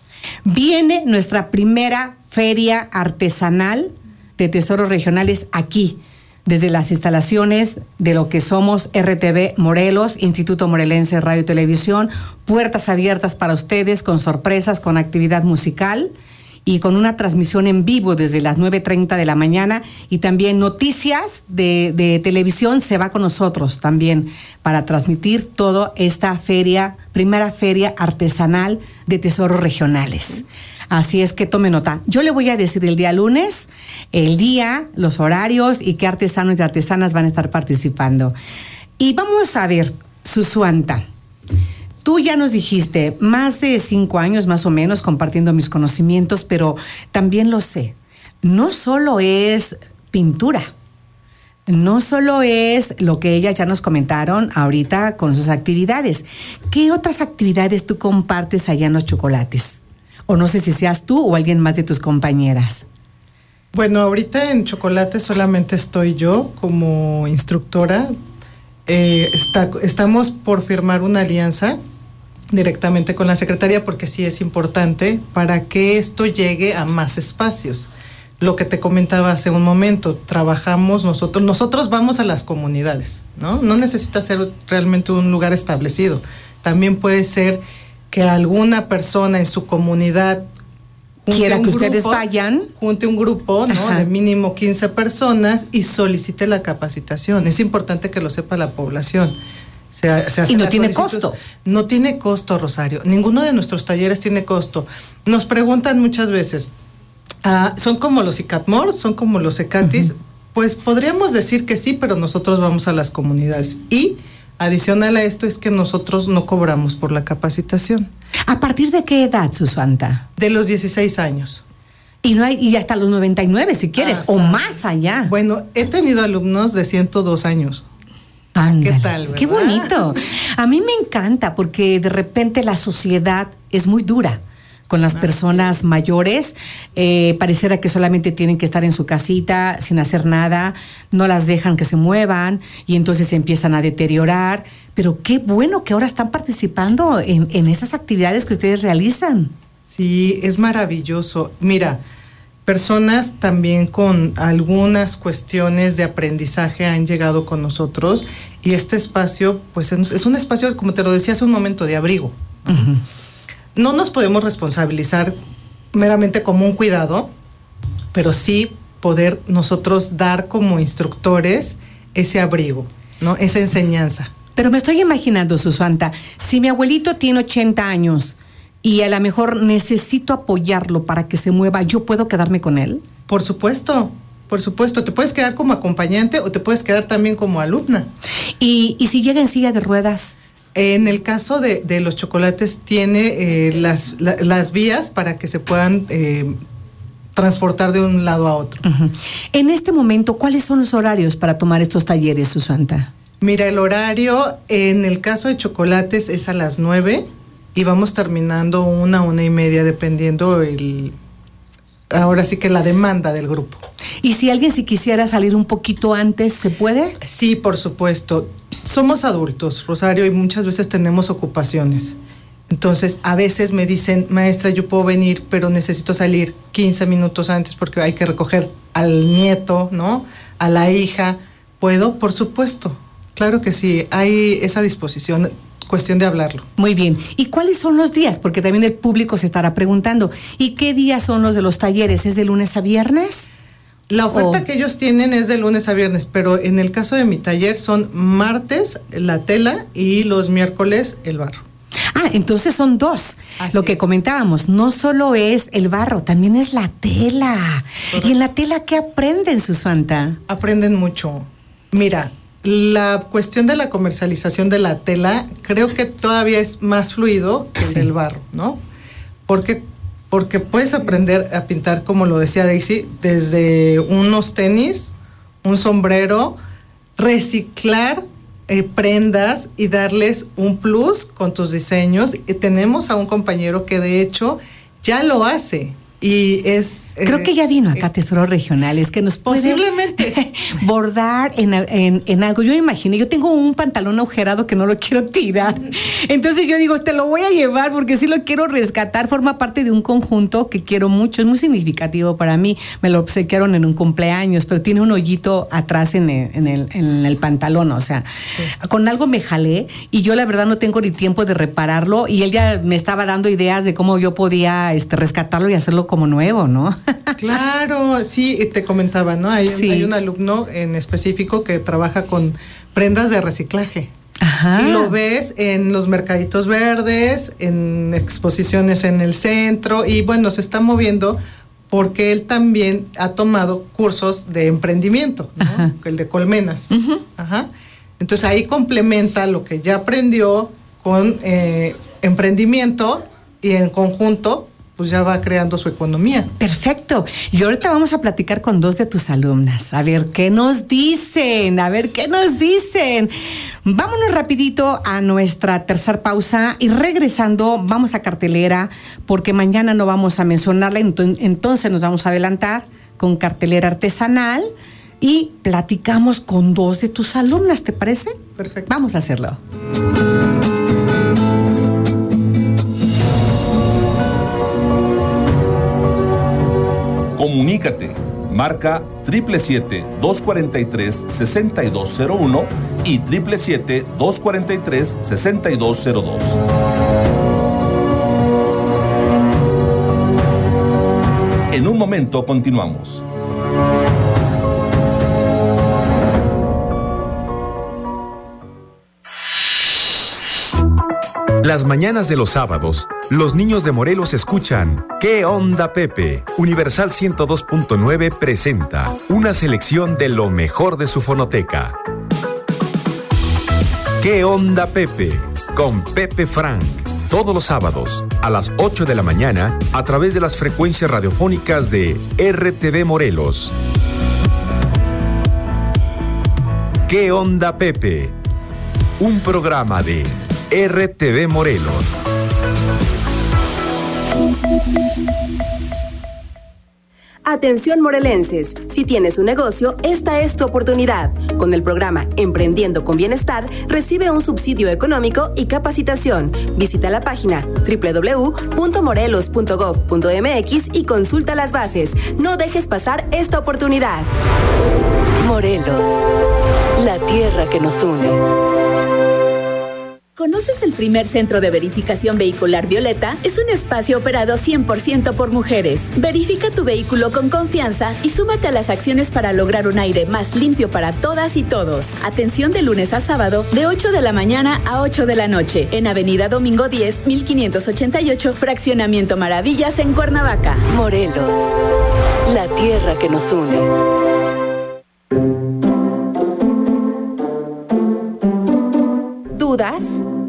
Viene nuestra primera feria artesanal de tesoros regionales aquí, desde las instalaciones de lo que somos RTV Morelos, Instituto Morelense de Radio y Televisión, puertas abiertas para ustedes con sorpresas, con actividad musical y con una transmisión en vivo desde las 9:30 de la mañana y también noticias de televisión se va con nosotros también para transmitir toda esta feria, primera feria artesanal de tesoros regionales. Así es que tome nota. Yo le voy a decir el día lunes, el día, los horarios y qué artesanos y artesanas van a estar participando. Y vamos a ver, Susanta, tú ya nos dijiste más de 5 años más o menos compartiendo mis conocimientos, pero también lo sé. No solo es pintura, no solo es lo que ellas ya nos comentaron ahorita con sus actividades. ¿Qué otras actividades tú compartes allá en los chocolates? O no sé si seas tú o alguien más de tus compañeras. Bueno, ahorita en Chocolate solamente estoy yo como instructora. Estamos por firmar una alianza directamente con la Secretaría, porque sí es importante para que esto llegue a más espacios. Lo que te comentaba hace un momento, trabajamos nosotros vamos a las comunidades, ¿no? No necesita ser realmente un lugar establecido. También puede ser que alguna persona en su comunidad quiera que ustedes vayan, junte un grupo, ¿no? De mínimo 15 personas y solicite la capacitación. Es importante que lo sepa la población. Se hace y no tiene costo. No tiene costo, Rosario. Ninguno de nuestros talleres tiene costo. Nos preguntan muchas veces, ¿son como los ICATMOR? ¿Son como los ECATIS? Pues podríamos decir que sí, pero nosotros vamos a las comunidades. Y adicional a esto es que nosotros no cobramos por la capacitación. ¿A partir de qué edad, Susanta? De los 16 años. Y hasta los 99, si quieres, o más allá. Bueno, he tenido alumnos de 102 años. Ándale. ¿Qué tal, verdad? Qué bonito. A mí me encanta porque de repente la sociedad es muy dura con las personas mayores. Pareciera que solamente tienen que estar en su casita sin hacer nada, no las dejan que se muevan y entonces se empiezan a deteriorar. Pero qué bueno que ahora están participando en esas actividades que ustedes realizan. Sí, es maravilloso. Mira, personas también con algunas cuestiones de aprendizaje han llegado con nosotros y este espacio, pues es un espacio, como te lo decía hace un momento, de abrigo. Uh-huh. No nos podemos responsabilizar meramente como un cuidado, pero sí poder nosotros dar como instructores ese abrigo, ¿no? Esa enseñanza. Pero me estoy imaginando, Susanta, si mi abuelito tiene 80 años y a lo mejor necesito apoyarlo para que se mueva, ¿yo puedo quedarme con él? Por supuesto. Te puedes quedar como acompañante o te puedes quedar también como alumna. ¿Y si llega en silla de ruedas? En el caso de los chocolates tiene las vías para que se puedan transportar de un lado a otro. Uh-huh. En este momento, ¿cuáles son los horarios para tomar estos talleres, Susanta? Mira, el horario en el caso de chocolates es a las 9 y vamos terminando 1:30, dependiendo ahora sí que la demanda del grupo. ¿Y si alguien si quisiera salir un poquito antes, se puede? Sí, por supuesto. Somos adultos, Rosario, y muchas veces tenemos ocupaciones. Entonces, a veces me dicen, maestra, yo puedo venir, pero necesito salir 15 minutos antes porque hay que recoger al nieto, ¿no? A la hija. ¿Puedo? Por supuesto. Claro que sí, hay esa disposición. Cuestión de hablarlo. Muy bien. ¿Y cuáles son los días? Porque también el público se estará preguntando. ¿Y qué días son los de los talleres? ¿Es de lunes a viernes? La oferta que ellos tienen es de lunes a viernes, pero en el caso de mi taller son martes la tela y los miércoles el barro. Entonces son dos. Así Lo que comentábamos, no solo es el barro, también es la tela. Correcto. ¿Y en la tela qué aprenden, Susanta? Aprenden mucho. Mira, la cuestión de la comercialización de la tela creo que todavía es más fluido que en el barro, ¿no? Porque puedes aprender a pintar, como lo decía Daisy, desde unos tenis, un sombrero, reciclar prendas y darles un plus con tus diseños. Y tenemos a un compañero que de hecho ya lo hace. Y creo que ya vino acá a Tesoros Regionales, que nos puede posiblemente bordar en algo. Yo imaginé, yo tengo un pantalón agujerado que no lo quiero tirar. Entonces yo digo, te lo voy a llevar porque sí lo quiero rescatar. Forma parte de un conjunto que quiero mucho, es muy significativo para mí. Me lo obsequiaron en un cumpleaños, pero tiene un hoyito atrás en el pantalón. O sea, con algo me jalé y yo la verdad no tengo ni tiempo de repararlo y él ya me estaba dando ideas de cómo yo podía rescatarlo y hacerlo como nuevo, ¿no? Claro, sí, te comentaba, ¿no? Hay un alumno en específico que trabaja con prendas de reciclaje. Ajá. Y lo ves en los mercaditos verdes, en exposiciones en el centro, y bueno, se está moviendo porque él también ha tomado cursos de emprendimiento, ¿no? Ajá. El de colmenas. Uh-huh. Ajá. Entonces ahí complementa lo que ya aprendió con emprendimiento y en conjunto pues ya va creando su economía. Perfecto. Y ahorita vamos a platicar con 2 de tus alumnas. A ver qué nos dicen. Vámonos rapidito a nuestra tercera pausa y regresando vamos a cartelera porque mañana no vamos a mencionarla, entonces nos vamos a adelantar con cartelera artesanal y platicamos con 2 de tus alumnas, ¿te parece? Perfecto. Vamos a hacerlo. Comunícate. Marca 777-243-6201 y 777-243-6202. En un momento continuamos. Las mañanas de los sábados, los niños de Morelos escuchan ¿Qué onda, Pepe? Universal 102.9 presenta una selección de lo mejor de su fonoteca. ¿Qué onda, Pepe? Con Pepe Frank. Todos los sábados, a las 8 de la mañana, a través de las frecuencias radiofónicas de RTV Morelos. ¿Qué onda, Pepe? Un programa de RTV Morelos. Atención morelenses, si tienes un negocio, esta es tu oportunidad. Con el programa Emprendiendo con Bienestar, recibe un subsidio económico y capacitación. Visita la página www.morelos.gov.mx y consulta las bases. No dejes pasar esta oportunidad. Morelos, la tierra que nos une. ¿Conoces el primer centro de verificación vehicular Violeta? Es un espacio operado 100% por mujeres. Verifica tu vehículo con confianza y súmate a las acciones para lograr un aire más limpio para todas y todos. Atención de lunes a sábado, de 8 de la mañana a 8 de la noche, en Avenida Domingo 10, 1588, Fraccionamiento Maravillas, en Cuernavaca. Morelos, la tierra que nos une. ¿Dudas?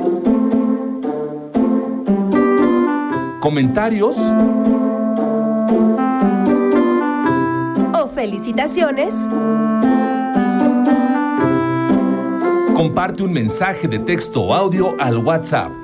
¿Comentarios? ¿O felicitaciones? Comparte un mensaje de texto o audio al WhatsApp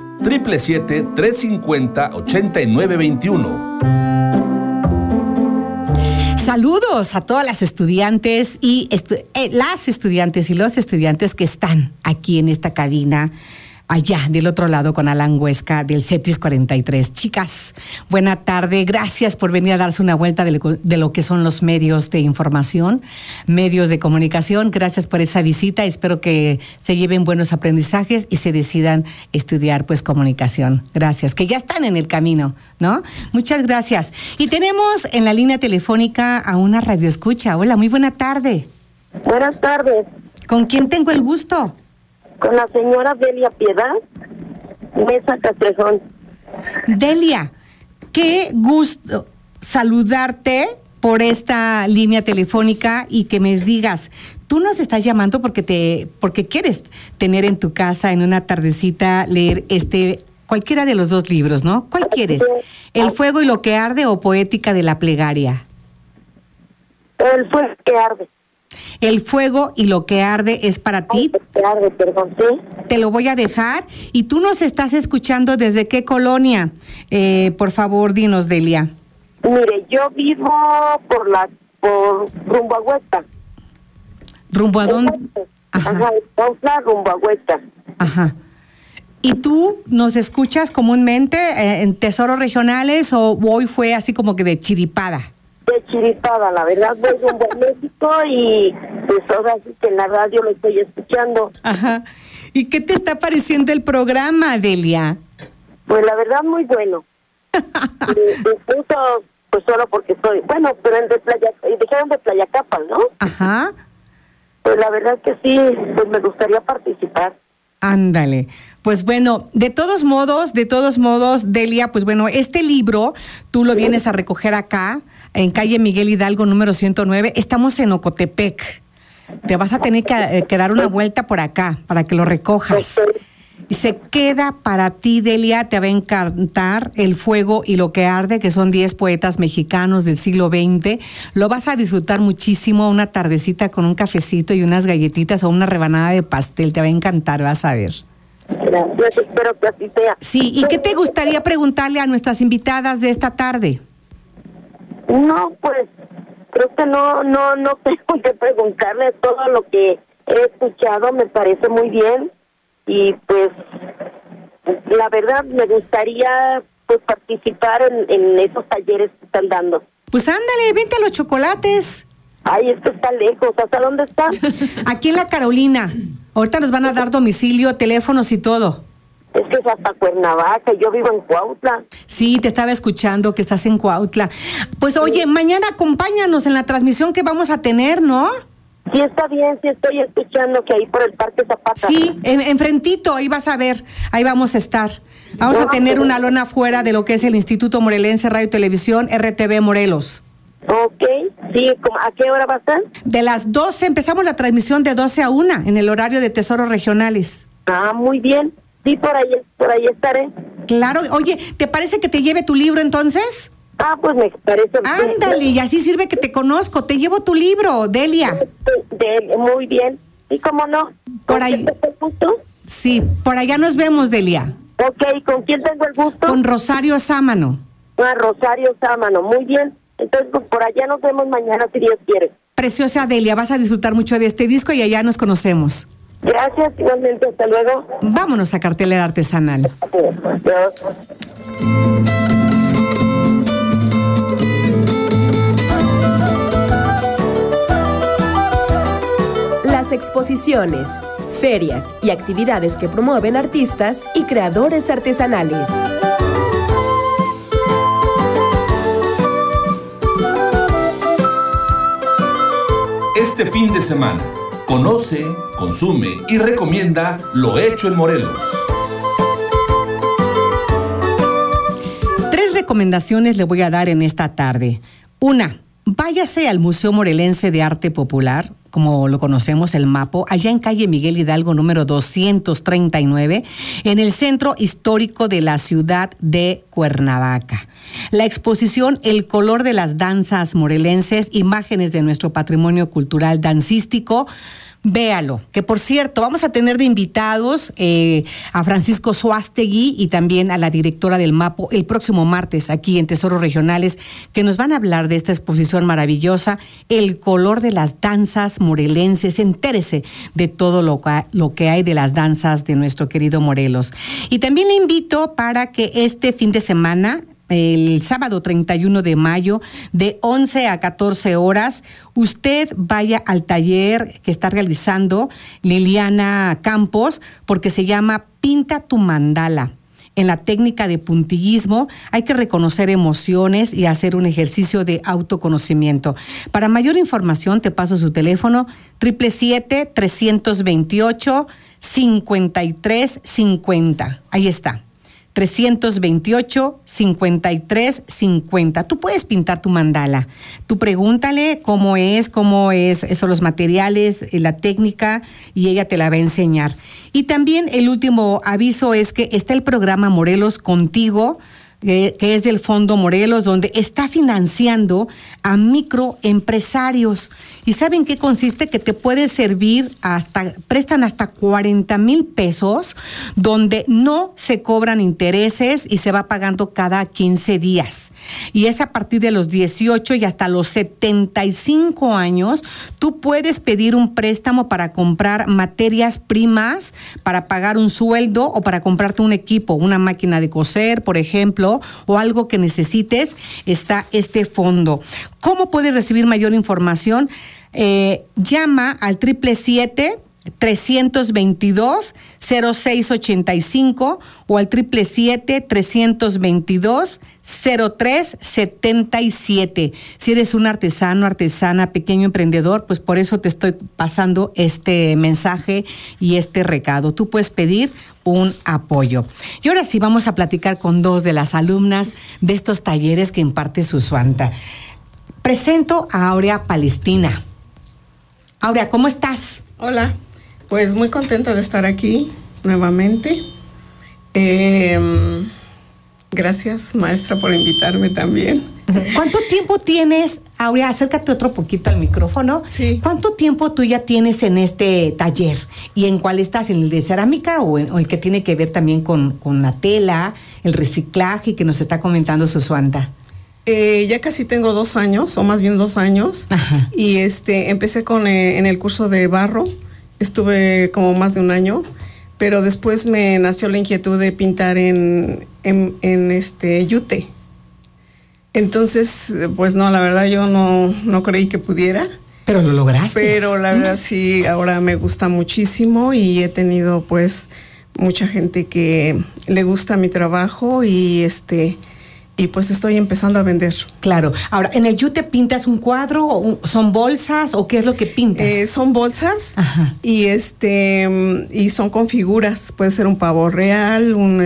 777-350-8921. Saludos a todas las estudiantes y los estudiantes que están aquí en esta cabina, allá del otro lado con Alan Huesca del CETIS 43. Chicas, buena tarde. Gracias por venir a darse una vuelta de lo que son los medios de información, medios de comunicación. Gracias por esa visita. Espero que se lleven buenos aprendizajes y se decidan estudiar pues comunicación. Gracias, que ya están en el camino, ¿no? Muchas gracias. Y tenemos en la línea telefónica a una radioescucha. Hola, muy buena tarde. Buenas tardes. ¿Con quién tengo el gusto? Con la señora Delia Piedad Mesa Castrejón. Delia, qué gusto saludarte por esta línea telefónica y que me digas, tú nos estás llamando porque quieres tener en tu casa en una tardecita leer cualquiera de los 2 libros, ¿no? ¿Cuál quieres? ¿El fuego y lo que arde o Poética de la plegaria? El fuego que arde. El fuego y lo que arde es para ti. Que arde, perdón, sí. Te lo voy a dejar. ¿Y tú nos estás escuchando desde qué colonia? Por favor, dinos, Delia. Mire, yo vivo por rumbo a Huesca. ¿Rumbo a dónde? Ajá, rumbo a Huesca. Ajá. ¿Y tú nos escuchas comúnmente en Tesoros Regionales o hoy fue así como que de chiripada? De chiripada, la verdad, voy rumbo a México y pues ahora sí que en la radio lo estoy escuchando. Ajá. ¿Y qué te está pareciendo el programa, Delia? Pues la verdad, muy bueno. Incluso, pues solo porque soy, bueno, pero dijeron de Playa Capas, ¿no? Ajá. Pues la verdad que sí, pues me gustaría participar. Ándale. Pues bueno, de todos modos, Delia, pues bueno, este libro tú lo vienes a recoger acá, en calle Miguel Hidalgo, número 109. Estamos en Ocotepec. Te vas a tener que dar una vuelta por acá para que lo recojas. Y se queda para ti, Delia, te va a encantar El fuego y lo que arde, que son 10 poetas mexicanos del siglo XX. Lo vas a disfrutar muchísimo, una tardecita con un cafecito y unas galletitas o una rebanada de pastel, te va a encantar, vas a ver. Gracias, espero que así sea. Sí, ¿y qué te gustaría preguntarle a nuestras invitadas de esta tarde? No, pues, creo que no tengo que preguntarle. Todo lo que he escuchado me parece muy bien. Y pues, la verdad, me gustaría pues participar en esos talleres que están dando. Pues ándale, vente a los chocolates. Ay, esto está lejos. ¿Hasta dónde está? Aquí en La Carolina. Ahorita nos van a dar domicilio, teléfonos y todo. Es que es hasta Cuernavaca, yo vivo en Cuautla. Sí, te estaba escuchando que estás en Cuautla. Pues oye, mañana acompáñanos en la transmisión que vamos a tener, ¿no? Sí, está bien, sí estoy escuchando que ahí por el Parque Zapata. Sí, enfrentito, ahí vas a ver, ahí vamos a estar. Vamos a tener una lona fuera de lo que es el Instituto Morelense Radio y Televisión, RTV Morelos. Ok, sí, ¿a qué hora va a estar? De las 12, empezamos la transmisión de 12 a 1, en el horario de Tesoros Regionales. Ah, muy bien, sí, por ahí estaré. Claro, oye, ¿te parece que te lleve tu libro entonces? Ah, pues me parece. Ándale, y así sirve que te conozco. Te llevo tu libro, Delia. Muy bien. ¿Y cómo no? Por ahí. Sí, por allá nos vemos, Delia. Ok, ¿con quién tengo el gusto? Con Rosario Sámano. Ah, Rosario Sámano, muy bien. Entonces, pues por allá nos vemos mañana, si Dios quiere. Preciosa Delia, vas a disfrutar mucho de este disco y allá nos conocemos. Gracias, igualmente, hasta luego. Vámonos a Cartelera Artesanal. Adiós. Las exposiciones, ferias y actividades que promueven artistas y creadores artesanales. Este fin de semana, conoce, consume y recomienda lo hecho en Morelos. 3 recomendaciones le voy a dar en esta tarde. 1, váyase al Museo Morelense de Arte Popular, como lo conocemos, el MAPO, allá en calle Miguel Hidalgo, número 239, en el centro histórico de la ciudad de Cuernavaca. La exposición El color de las danzas morelenses, imágenes de nuestro patrimonio cultural dancístico. Véalo, que por cierto, vamos a tener de invitados a Francisco Suástegui y también a la directora del MAPO el próximo martes aquí en Tesoros Regionales, que nos van a hablar de esta exposición maravillosa, El color de las danzas morelenses. Entérese de todo lo que hay de las danzas de nuestro querido Morelos. Y también le invito para que este fin de semana, el sábado 31 de mayo, de 11 a 14 horas, usted vaya al taller que está realizando Liliana Campos, porque se llama Pinta tu mandala. En la técnica de puntillismo hay que reconocer emociones y hacer un ejercicio de autoconocimiento. Para mayor información te paso su teléfono 777-328-5350. Ahí está. 328-5350. Tú puedes pintar tu mandala. Tú pregúntale cómo es los materiales, la técnica, y ella te la va a enseñar. Y también el último aviso es que está el programa Morelos Contigo, que es del Fondo Morelos, donde está financiando a microempresarios. ¿Y saben qué consiste? Que te puede servir prestan hasta 40,000 pesos, donde no se cobran intereses y se va pagando cada 15 días. Y es a partir de los 18 y hasta los 75 años, tú puedes pedir un préstamo para comprar materias primas, para pagar un sueldo o para comprarte un equipo, una máquina de coser, por ejemplo, o algo que necesites. Está este fondo. ¿Cómo puedes recibir mayor información? Llama al 777-322-0685 o al 777-322-0377. Si eres un artesano, artesana, pequeño emprendedor, pues por eso te estoy pasando este mensaje y este recado. Tú puedes pedir un apoyo. Y ahora sí vamos a platicar con 2 de las alumnas de estos talleres que imparte Susuanta. Presento a Aurea Palestina. Aurea, ¿cómo estás? Hola, pues muy contenta de estar aquí. nuevamente. Gracias, maestra, por invitarme también. ¿Cuánto tiempo tienes, Aurea? Acércate otro poquito al micrófono. Sí. ¿Cuánto tiempo tú ya tienes en este taller? ¿Y en cuál estás? ¿En el de cerámica o el que tiene que ver también con la tela, el reciclaje que nos está comentando Susuanta? Ya casi tengo 2 años, o más bien 2 años. Ajá. Y empecé en el curso de barro. Estuve como más de 1 año. Pero después me nació la inquietud de pintar en yute. Entonces, pues no, la verdad yo no creí que pudiera. Pero lo lograste. Pero la verdad sí, ahora me gusta muchísimo y he tenido pues mucha gente que le gusta mi trabajo y pues estoy empezando a vender. Claro. Ahora, ¿en el yute pintas un cuadro? O ¿son bolsas o qué es lo que pintas? Son bolsas. Ajá. Y son con figuras. Puede ser un pavo real, un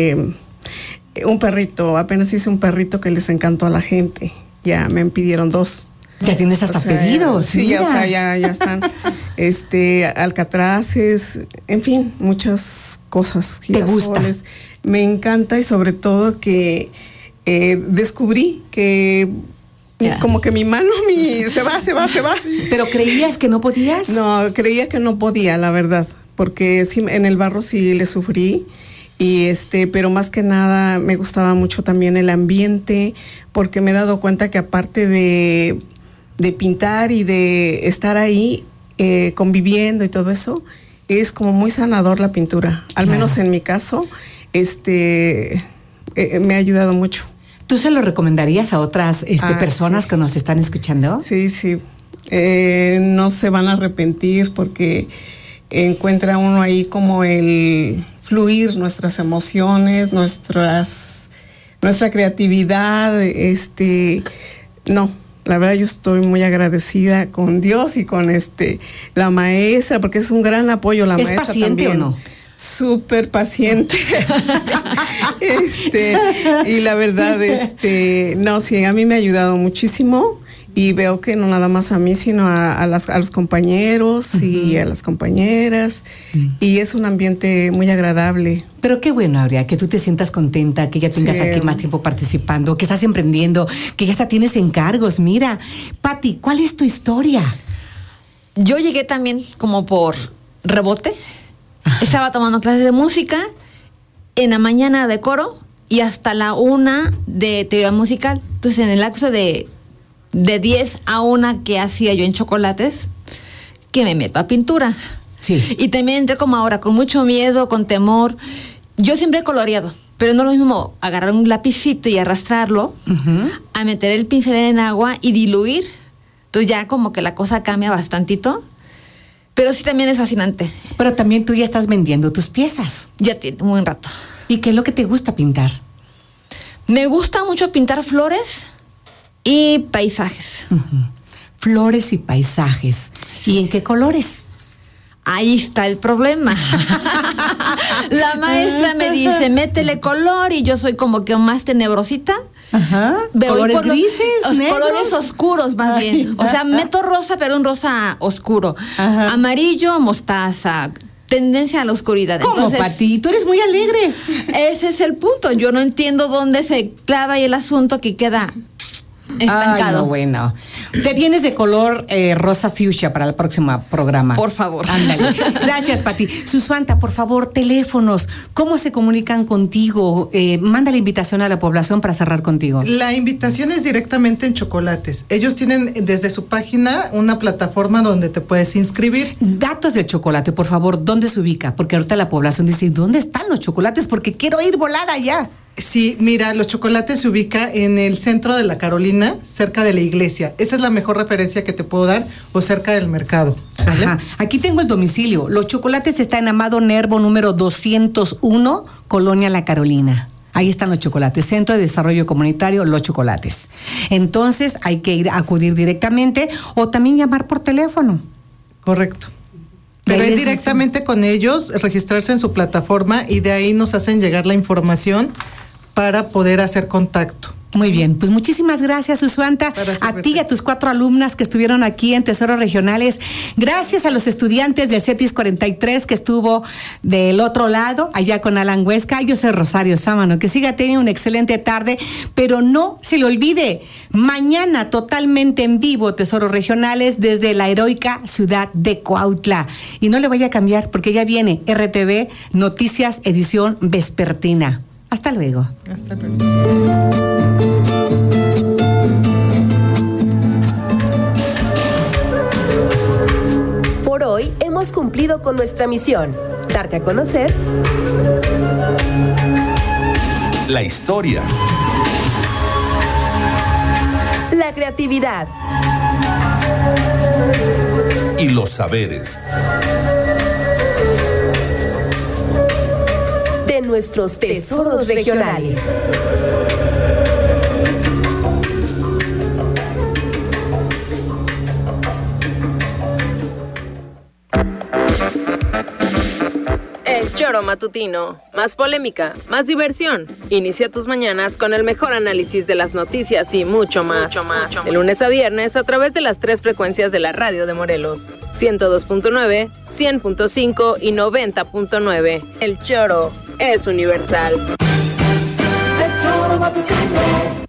perrito. Apenas hice un perrito que les encantó a la gente. Ya me pidieron 2. Ya tienes hasta pedidos. Sí, ya están. Alcatraces, en fin, muchas cosas. ¿Te gusta? Me encanta y sobre todo que descubrí que como que mi mano se va. ¿Pero creías que no podías? No, creía que no podía, la verdad, porque sí, en el barro sí le sufrí. Y pero más que nada me gustaba mucho también el ambiente, porque me he dado cuenta que aparte de pintar y de estar ahí conviviendo y todo eso, es como muy sanador la pintura. Al menos en mi caso, me ha ayudado mucho. ¿Tú se lo recomendarías a otras personas que nos están escuchando? Sí. No se van a arrepentir porque encuentra uno ahí como el fluir nuestras emociones, nuestra creatividad. No, la verdad yo estoy muy agradecida con Dios y con la maestra, porque es un gran apoyo la maestra también. ¿Es paciente o no? Súper paciente. Y la verdad, no, sí, a mí me ha ayudado muchísimo y veo que no nada más a mí, sino a los compañeros y a las compañeras, y es un ambiente muy agradable. Pero qué bueno, Aurea, que tú te sientas contenta, que ya tengas aquí más tiempo participando, que estás emprendiendo, que ya hasta tienes encargos. Mira, Pati, ¿cuál es tu historia? Yo llegué también como por rebote. Estaba tomando clases de música, en la mañana de coro y hasta la 1 de teoría musical. Entonces, en el lapso de 10 a 1 que hacía yo en chocolates, que me meto a pintura. Sí. Y también entré como ahora, con mucho miedo, con temor. Yo siempre he coloreado, pero no es lo mismo agarrar un lapicito y arrastrarlo, a meter el pincel en agua y diluir. Entonces ya como que la cosa cambia bastantito. Pero sí también es fascinante. Pero también tú ya estás vendiendo tus piezas. Ya tiene un buen rato. ¿Y qué es lo que te gusta pintar? Me gusta mucho pintar flores y paisajes. Flores y paisajes. ¿Y en qué colores? Ahí está el problema. La maestra me dice, métele color, y yo soy como que más tenebrosita. Veo colores grises, negros. Colores oscuros más bien. O sea, meto rosa, pero un rosa oscuro. Amarillo, mostaza. Tendencia a la oscuridad. ¿Cómo, entonces, Pati? Tú eres muy alegre. Ese es el punto. Yo no entiendo dónde se clava ahí el asunto que queda estancado. Ay, no, bueno. Te vienes de color rosa fuchsia para el próximo programa. Por favor. Ándale. Gracias, Pati. Susuanta, por favor, teléfonos. ¿Cómo se comunican contigo? Manda la invitación a la población para cerrar contigo. La invitación es directamente en Chocolates. Ellos tienen desde su página una plataforma donde te puedes inscribir. Datos del chocolate, por favor. ¿Dónde se ubica? Porque ahorita la población dice, ¿dónde están los chocolates? Porque quiero ir volada allá. Sí, mira, Los Chocolates se ubica en el centro de la Carolina, cerca de la iglesia. Esa es la mejor referencia que te puedo dar, o cerca del mercado. ¿Sale? Ajá. Aquí tengo el domicilio. Los Chocolates está en Amado Nervo número 201, Colonia La Carolina. Ahí están los chocolates, Centro de Desarrollo Comunitario Los Chocolates. Entonces hay que acudir directamente o también llamar por teléfono. Correcto. Pero es directamente con ellos, registrarse en su plataforma y de ahí nos hacen llegar la información para poder hacer contacto. Muy bien, pues muchísimas gracias, Susuanta, a ti y a tus 4 alumnas que estuvieron aquí en Tesoros Regionales. Gracias a los estudiantes del CETIS 43 que estuvo del otro lado, allá con Alan Huesca. Yo soy Rosario Sámano. Que siga teniendo una excelente tarde, pero no se le olvide, mañana totalmente en vivo Tesoros Regionales desde la heroica ciudad de Cuautla. Y no le vaya a cambiar porque ya viene RTV Noticias edición vespertina. Hasta luego. Hasta luego. Por hoy hemos cumplido con nuestra misión, darte a conocer la historia, la creatividad y los saberes de nuestros tesoros regionales. El Choro Matutino. Más polémica, más diversión. Inicia tus mañanas con el mejor análisis de las noticias y mucho más. De lunes a viernes a través de las 3 frecuencias de la radio de Morelos. 102.9, 100.5 y 90.9. El Choro es universal. El Choro Matutino.